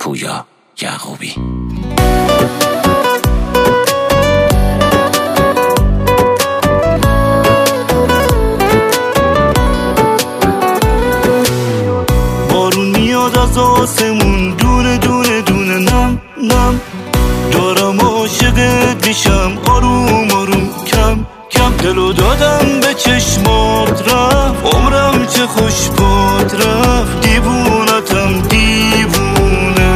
پویا یعقوبی. بارون میاد از آسمون دونه دونه دونه نم نم، دارم عاشقت میشم آروم آروم کم کم. دلو دادم به چشمات رفت عمرم چه خوش باد رفت، دیوونتم دیوونه.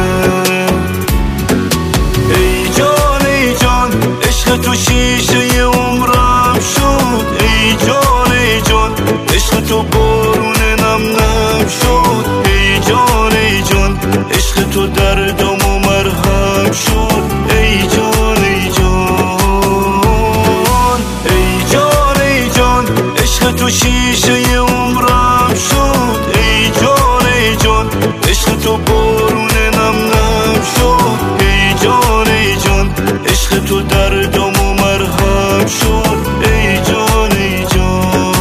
ای جان ای جان عشق تو شیشه عمرم شد، ای جان ای جان عشق تو بارون نم نم شد، ای جان ای جان عشق تو دردم و مرهم شد، ای جان ای جان. ای جان ای جان عشق تو شیشه عمرم شد، ای جان ای جان عشق تو بارون نم نم شد، ای جان ای جان عشق تو دردم و مرهم شد، ای جان ای جان.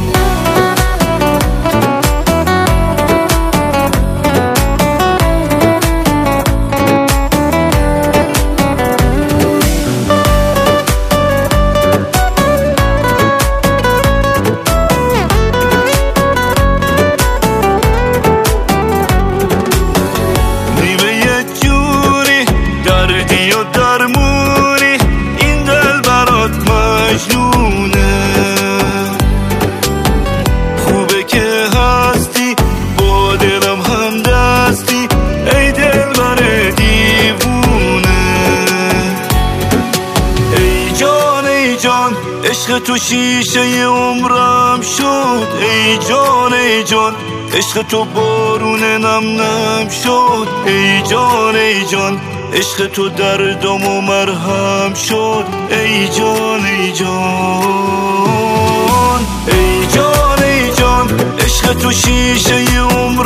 درمونی این دل برات مجنونه، خوبه که هستی با دلم هم دستی، ای دل بر دیوونه. ای جان ای جان عشق تو شیشه عمرم شد، ای جان ای جان عشق تو بارون نم نم شد، ای جان ای جان عشق تو دردم و مرهم شد، ای جان ای جان. ای جان ای جان عشق تو شیشه